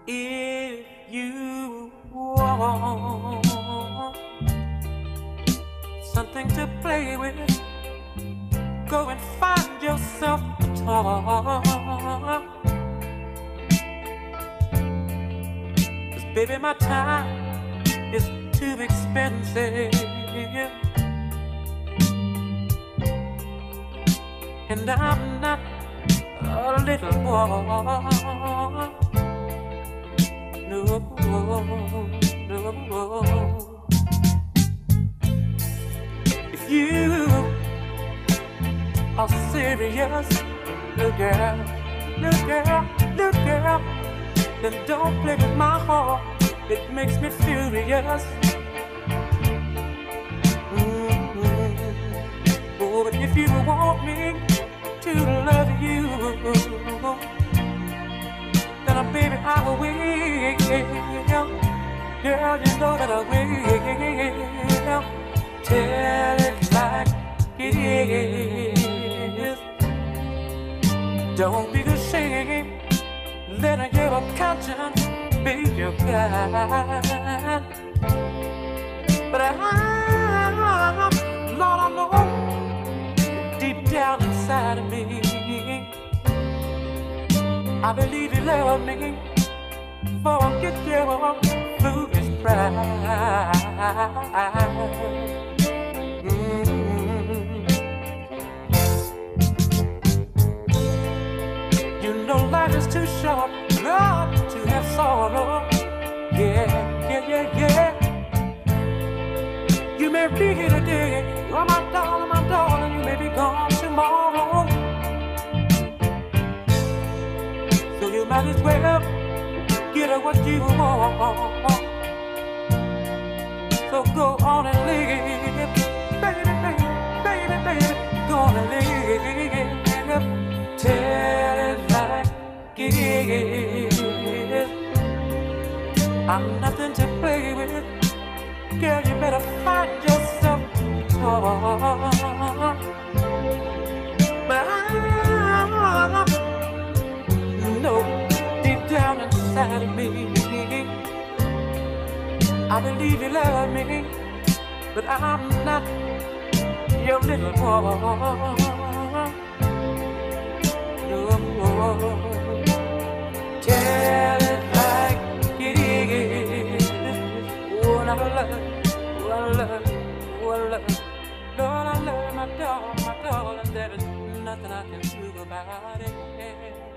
If you want something to play with, go and find yourself a toy. 'Cause baby, my time is too expensive, and I'm not a little boy. No, no. If you are serious, little girl, little girl, little girl, then don't play with my heart. It makes me furious. Oh, but if you want me to love you, then baby, I will wait. Girl, you know that I will. Tell it like it is. Don't be ashamed. Let your conscience be your guide. But Lord, I know deep down inside of me, I believe you love me. Forget your foolish pride. You know life is too short, not to have sorrow. Yeah, yeah, yeah, yeah. You may be here today, you're my darling, you may be gone tomorrow. So you might as well get what you want. So go on and live, baby, baby, baby, baby. Go on and live. Tell it like it is. I'm nothing to play with. Girl, you better find yourself a toy. But I know deep down inside of me, I believe you love me, but I'm not your little boy. No, tell it like it is. Oh, I love, oh, I love, oh, I love. Lord, I love my darling, there is nothing I can do about it.